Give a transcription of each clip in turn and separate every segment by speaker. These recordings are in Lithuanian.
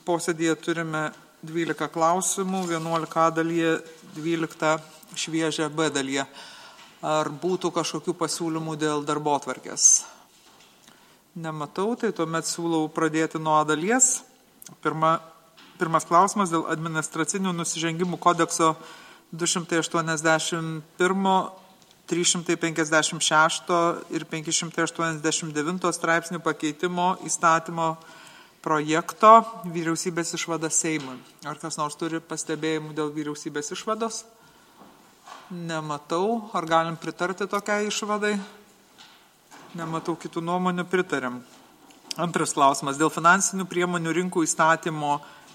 Speaker 1: Posėdėje turime 12 klausimų, 11 A dalyje, 12 šviežia B dalyje. Ar būtų kažkokių pasiūlymų dėl darbotvarkės? Nematau, tai tuomet siūlau pradėti nuo A dalies. Pirmas klausimas dėl administracinių nusižengimų kodekso 281, 356 ir 589 straipsnių pakeitimo įstatymo projekto vyriausybės išvada Seimui. Ar kas nors turi pastebėjimų dėl vyriausybės išvados? Nematau. Ar galim pritarti tokiai išvadai? Nematau kitų nuomonių, pritarėm. Antras klausimas. Dėl finansinių priemonių rinkų įstatymo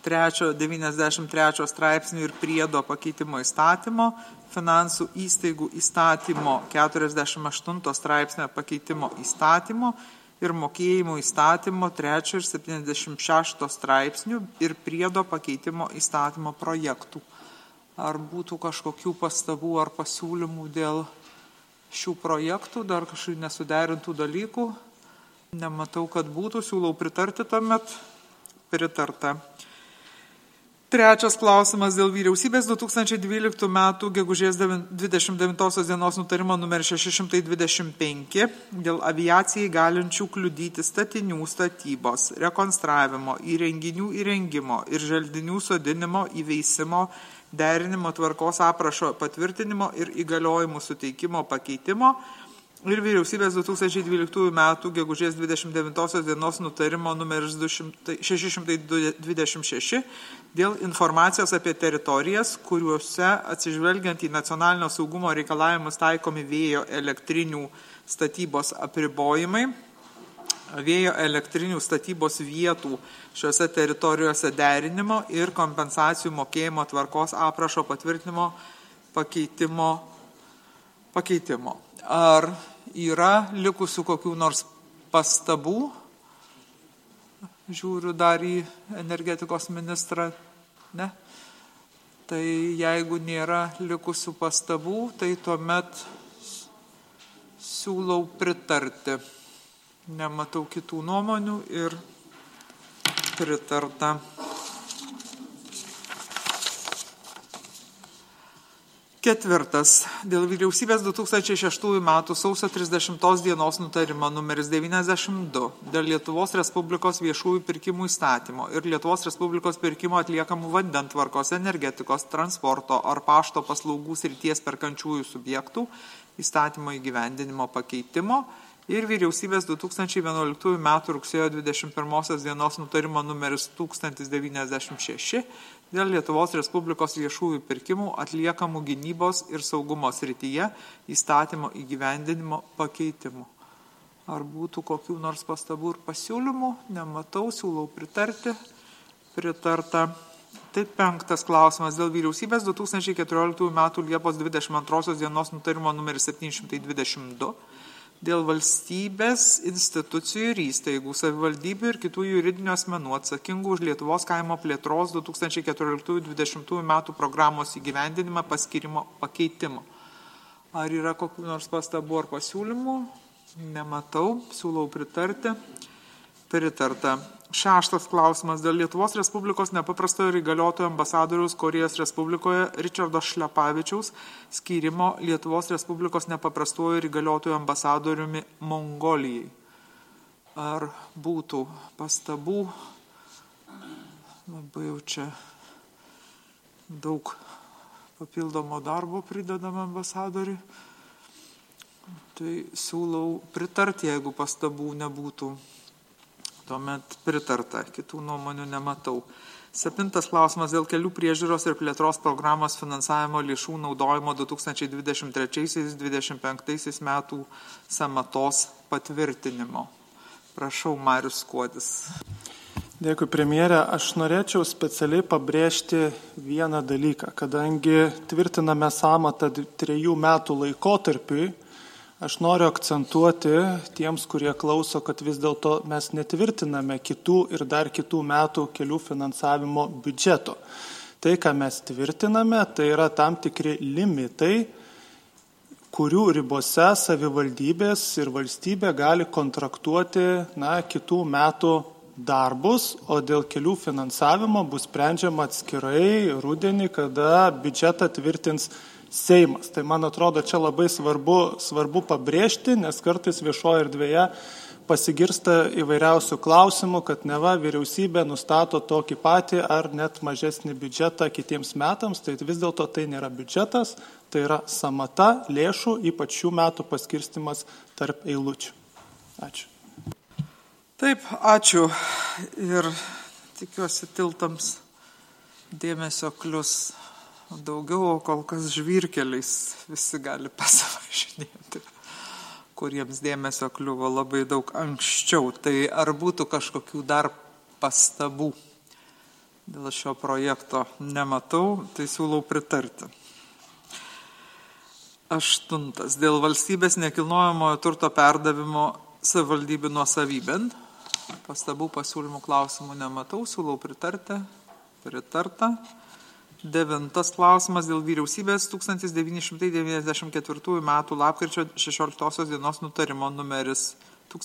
Speaker 1: 93 straipsnių ir priedo pakeitimo įstatymo, finansų įstaigų įstatymo 48 straipsnio pakeitimo įstatymo ir mokėjimų įstatymo 3 ir 76 straipsnių ir priedo pakeitimo įstatymo projektų. Ar būtų kažkokių pastabų ar pasiūlymų dėl šių projektų, dar kažkokių nesuderintų dalykų? Nematau, kad būtų, siūlau pritarti tuomet. Pritarta. Trečias klausimas dėl vyriausybės 2012 m. gegužės 29 dienos nutarimo nr. 625 dėl aviacijai galinčių kliudyti statinių statybos, rekonstravimo, įrenginių įrengimo ir želdinių sodinimo, įveisimo, derinimo tvarkos aprašo patvirtinimo ir įgaliojimų suteikimo pakeitimo ir vyriausybės 2012 m. gegužės 29 dienos nutarimo numeris 626 dėl informacijos apie teritorijas, kuriuose atsižvelgiant į nacionalinio saugumo reikalavimus taikomi vėjo elektrinių statybos apribojimai, vėjo elektrinių statybos vietų šiuose teritorijose derinimo ir kompensacijų mokėjimo tvarkos aprašo patvirtinimo pakeitimo. Ar yra likusių kokių nors pastabų? Žiūriu dar į energetikos ministrą. Ne? Tai jeigu nėra likusių pastabų, tai tuomet siūlau pritarti. Nematau kitų nuomonių ir pritarta. Ketvirtas. Dėl vyriausybės 2006 m. sausio 30 dienos nutarimo numeris 92 dėl Lietuvos Respublikos viešųjų pirkimų įstatymo ir Lietuvos Respublikos pirkimo atliekamų vandentvarkos, energetikos, transporto ar pašto paslaugų srities perkančiųjų subjektų įstatymo įgyvendinimo pakeitimo ir vyriausybės 2011 m. rugsėjo 21 dienos nutarimo numeris 1096 dėl Lietuvos Respublikos viešųjų pirkimų atliekamų gynybos ir saugumo srityje įstatymo įgyvendinimo pakeitimų. Ar būtų kokių nors pastabų ir pasiūlymų? Nematau, siūlau pritarti. Pritarta. Tai penktas klausimas dėl vyriausybės 2014 m. Liepos 22 dienos nutarimo numeris 722 dėl valstybės institucijų ir įstaigų, savivaldybių ir kitų juridinių asmenų atsakingų už Lietuvos kaimo plėtros 2014-2020 metų programos įgyvendinimą paskyrimo pakeitimo. Ar yra kokių nors pastabų ar pasiūlymų? Nematau, siūlau pritarti. Pritarta. Šeštas klausimas dėl Lietuvos Respublikos nepaprastojo ir įgaliotojo ambasadoriaus Korėjos Respublikoje Ričardo Šlepavičiaus skyrimo Lietuvos Respublikos nepaprastojo ir įgaliotojo ambasadoriumi Mongolijai. Ar būtų pastabų? Labai jau čia daug papildomo darbo pridedama ambasadoriui. Tai siūlau pritarti, jeigu pastabų nebūtų. Tuomet pritarta, kitų nuomonių nematau. Septintas klausimas dėl kelių priežiūros ir plėtros programos finansavimo lėšų naudojimo 2023-2025 metų sąmatos patvirtinimo. Prašau, Marius Skuodis.
Speaker 2: Dėkui, premjerė. Aš norėčiau specialiai pabrėžti vieną dalyką, kadangi tvirtiname sąmatą 3 metų laikotarpiui. Aš noriu akcentuoti tiems, kurie klauso, kad vis dėlto mes netvirtiname kitų ir dar kitų metų kelių finansavimo biudžeto. Tai, ką mes tvirtiname, tai yra tam tikri limitai, kurių ribose savivaldybės ir valstybė gali kontraktuoti kitų metų darbus, o dėl kelių finansavimo bus sprendžiama atskirai rudenį, kada biudžetą tvirtins Seimas. Tai man atrodo, čia labai svarbu pabrėžti, nes kartais viešoje erdvėje pasigirsta įvairiausių klausimų, kad neva vyriausybė nustato tokį patį ar net mažesnį biudžetą kitiems metams. Tai vis dėlto tai nėra biudžetas, tai yra samata lėšų, ypač šių metų paskirstimas tarp eilučių. Ačiū.
Speaker 1: Taip, ačiū. Ir tikiuosi tiltams dėmesio klius daugiau, kol kas žvyrkeliais visi gali pasivažinėti, kuriems dėmesio kliuvo labai daug anksčiau. Tai ar būtų kažkokių dar pastabų dėl šio projekto? Nematau, tai siūlau pritarti. 8. Dėl valstybės nekilnojamojo turto perdavimo savivaldybių nuosavybėn. Pastabų, pasiūlymų, klausimų nematau, siūlau pritarti. Pritarta. 9. Klausimas dėl vyriausybės 1994 metų lapkričio 16 dienos nutarimo numeris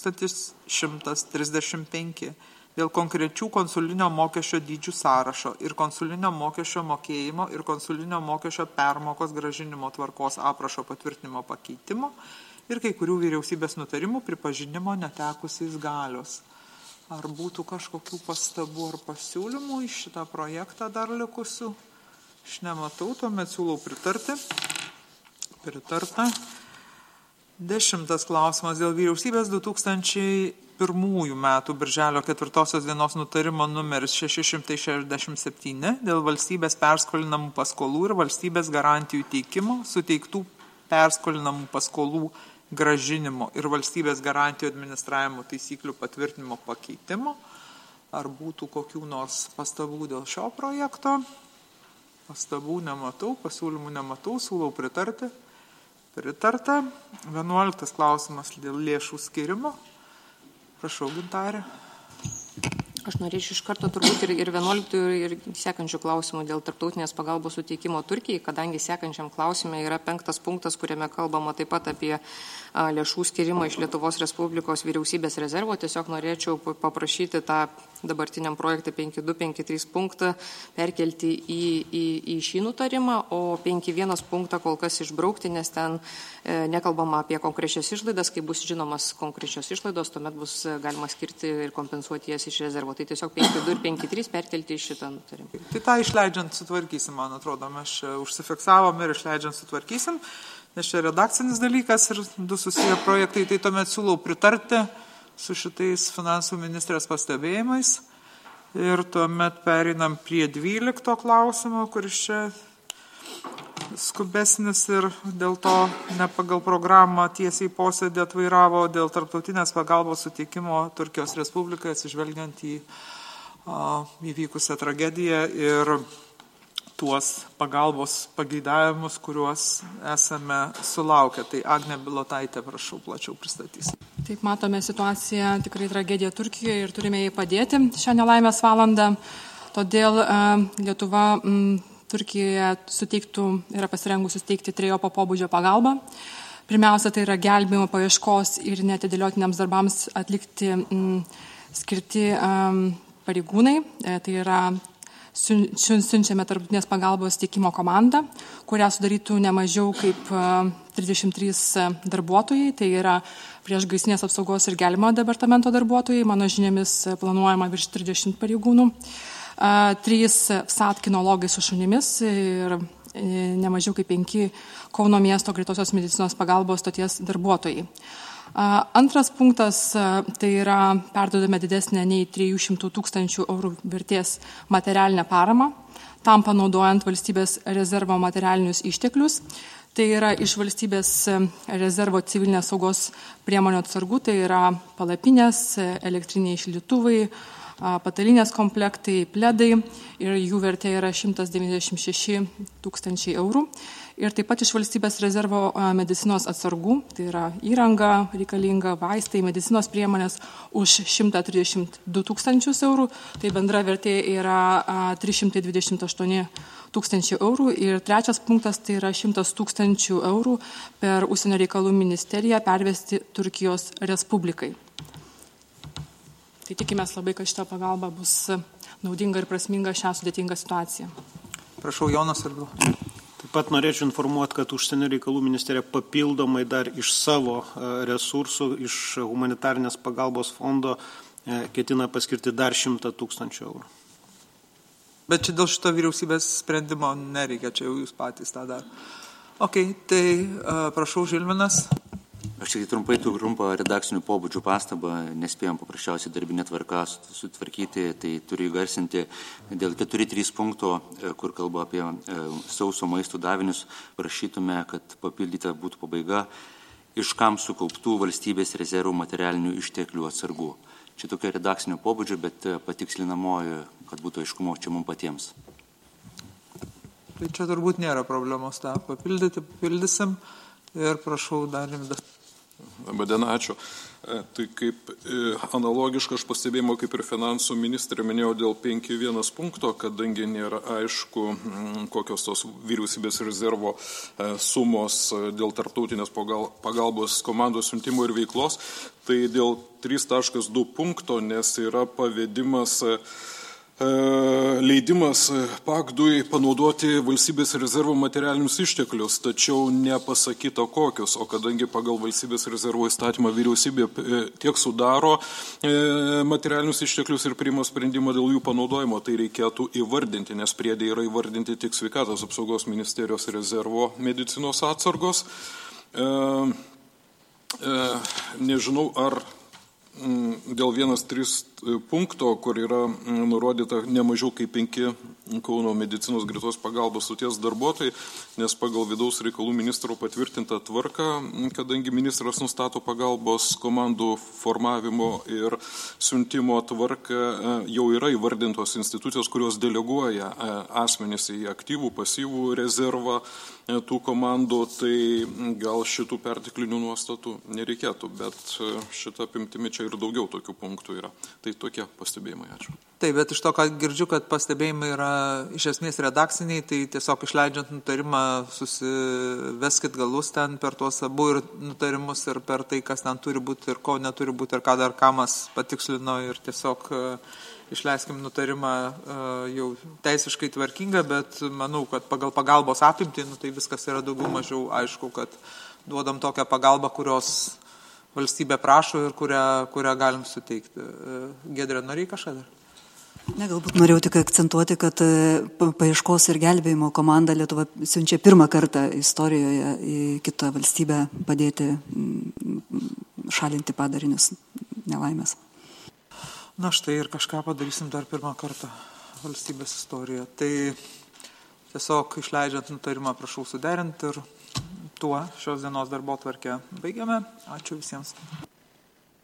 Speaker 1: 1135 dėl konkrečių konsulinio mokesčio dydžių sąrašo ir konsulinio mokesčio mokėjimo ir konsulinio mokesčio permokos grąžinimo tvarkos aprašo patvirtinimo pakeitimo ir kai kurių vyriausybės nutarimų pripažinimo netekusiais galios. Ar būtų kažkokių pastabų ar pasiūlymų į šitą projektą dar likusių? Aš nematau, tuomet siūlau pritarti. Pritarta. 10. Klausimas dėl vyriausybės 2001 metų birželio 4 dienos nutarimo numeris 667 dėl valstybės perskolinamų paskolų ir valstybės garantijų teikimo, suteiktų perskolinamų paskolų grąžinimo ir valstybės garantijų administravimo taisyklių patvirtinimo pakeitimo. Ar būtų kokių nors pastabų dėl šio projekto? Pastabų nematau, pasiūlymų nematau, siūlau pritarti. Pritarta. 11. Klausimas dėl lėšų skirimo. Prašau, Gintarė.
Speaker 3: Aš norėčiau iš karto turbūt ir 11 ir sekančių klausimų dėl tarptautinės pagalbos suteikimo Turkijai, kadangi sekančiam klausime yra 5. punktas, kuriame kalbama taip pat apie lėšų skirimą iš Lietuvos Respublikos vyriausybės rezervo. Tiesiog norėčiau paprašyti tą dabartiniam projektui 5.2.5.3 punktą perkelti į šį nutarimą, o 5.1 punktą kol kas išbraukti, nes ten nekalbama apie konkrečias išlaidas. Kai bus žinomas konkrečios išlaidos, tuomet bus galima skirti ir kompensuoti jas iš rezervo. Tai tiesiog 5.2 ir 5.3 perkelti į šitą nutarimą.
Speaker 1: Tai tą išleidžiant sutvarkysim, man atrodo. Mes čia užsifiksavom ir išleidžiant sutvarkysim, nes čia redakcinis dalykas ir 2 susiję projektai. Tai tuomet siūlau pritarti su šitais finansų ministrės pastebėjimais. Ir tuomet pereinam prie 12 klausimo, kuris čia skubesnis ir dėl to ne pagal programą tiesiai posėdį atvairavo dėl tarptautinės pagalbos suteikimo Turkijos Respublikai atsižvelgiant į įvykusią tragediją ir tuos pagalbos pageidavimus, kuriuos esame sulaukę. Tai Agnė Bilotaitė, prašau, plačiau pristatys.
Speaker 4: Taip, matome situaciją, tikrai tragedija Turkijoje ir turime jai padėti šią nelaimės valandą. Todėl Lietuva Turkijoje yra pasirengusi suteikti 3 pobūdžio pagalbą. Pirmiausia, tai yra gelbėjimo paieškos ir neatidėliotiniams darbams atlikti skirti pareigūnai. Tai yra siunčiame tarptautinės pagalbos teikimo komandą, kurią sudarytų ne mažiau kaip 33 darbuotojai. Tai yra priešgaisrinės apsaugos ir gelbėjimo departamento darbuotojai. Mano žiniomis planuojama virš 30 pareigūnų. 3 SAT kinologai su šunimis ir ne mažiau kaip 5 Kauno miesto greitosios medicinos pagalbos stoties darbuotojai. Antras punktas, tai yra perduodame didesnę nei 300 000 eurų vertės materialinę paramą, tam panaudojant valstybės rezervo materialinius išteklius. Tai yra iš valstybės rezervo civilinės saugos priemonių atsargų, tai yra palapinės, elektriniai šildytuvai, patalinės komplektai, pledai ir jų vertė yra 196 000 eurų. Ir taip pat iš valstybės rezervo medicinos atsargų, tai yra įranga reikalinga, vaistai, medicinos priemonės už 132 000 eurų. Tai bendra vertė yra 328 000 eurų. Ir trečias punktas, tai yra 100 000 eurų per Užsienio reikalų ministeriją pervesti Turkijos Respublikai. Tai tikimės labai, kad šita pagalba bus naudinga ir prasminga šią sudėtingą situaciją.
Speaker 1: Prašau, Jonas Survila.
Speaker 5: Taip pat norėčiau informuoti, kad Užsienio reikalų ministerija papildomai dar iš savo resursų, iš humanitarnės pagalbos fondo ketina paskirti dar 100 000 eurų.
Speaker 1: Bet čia dėl šito vyriausybės sprendimo nereikia, čia jau jūs patys tą dar. Ok, tai prašau, Žilvinas.
Speaker 6: Aš tik trumpą redakcinių pobūdžių pastabą, nespėjom paprasčiausiai darbinė tvarka sutvarkyti, tai turiu įgarsinti dėl 4.3 punkto, kur kalba apie sauso maisto davinius, prašytume, kad papildyta būtų pabaiga iš kam sukauptų valstybės rezervų materialinių išteklių atsargų. Čia tokia redakcinio pobūdžio, bet patikslinamoji, kad būtų aiškumo čia mums patiems.
Speaker 1: Tai čia turbūt nėra problemos tą papildysim ir prašau dar Rimdas.
Speaker 7: Labadiena, ačiū. Tai kaip analogiška aš pastebėjimo, kaip ir finansų ministrė minėjau dėl 5.1 punkto, kadangi nėra aišku, kokios tos vyriausybės rezervo sumos dėl tarptautinės pagalbos komandos siuntimo ir veiklos, tai dėl 3.2 punkto, nes yra pavedimas leidimas PAGDui panaudoti valstybės rezervo materialinius išteklius, tačiau nepasakyta kokius, o kadangi pagal valstybės rezervo įstatymą vyriausybė tiek sudaro materialinius išteklius ir priima sprendimą dėl jų panaudojimo, tai reikėtų įvardinti, nes priedė yra įvardinti tik Sveikatos apsaugos ministerijos rezervo medicinos atsargos. Nežinau, ar dėl 1.3 punkto, kur yra nurodyta nemažiau kaip 5 Kauno medicinos greitos pagalbos stoties darbuotojai, nes pagal vidaus reikalų ministro patvirtintą tvarką, kadangi ministras nustato pagalbos komandų formavimo ir siuntimo tvarką, jau yra įvardintos institucijos, kurios deleguoja asmenys į aktyvų, pasyvų rezervą tų komandų, tai gal šitų perteklinių nuostatų nereikėtų, bet šitą apimtimi čia ir daugiau tokių punktų yra. Tai tokie pastebėjimai, ačiū.
Speaker 1: Taip, bet iš to, ką girdžiu, kad pastebėjimai yra iš esmės redakciniai, tai tiesiog išleidžiant nutarimą susiveskit galus ten per tuos abu ir nutarimus ir per tai, kas ten turi būti ir ko neturi būti ir ką dar Kamas patikslino ir tiesiog išleiskim nutarimą jau teisiškai tvarkingą, bet manau, kad pagal pagalbos apimtį, tai viskas yra daugiau mažiau aišku, kad duodam tokią pagalbą, kurios valstybė prašo ir kurią galim suteikti. Giedrė, norėjai kažką dar?
Speaker 8: Ne, galbūt norėjau tik akcentuoti, kad paieškos ir gelbėjimo komanda Lietuva siunčia pirmą kartą istorijoje į kitą valstybę padėti šalinti padarinius nelaimės.
Speaker 1: Na štai ir kažką padarysim dar pirmą kartą valstybės istorijoje. Tai tiesiog išleidžiant nutarimą prašau suderinti ir tuo šios dienos darbotvarkę baigiame. Ačiū visiems.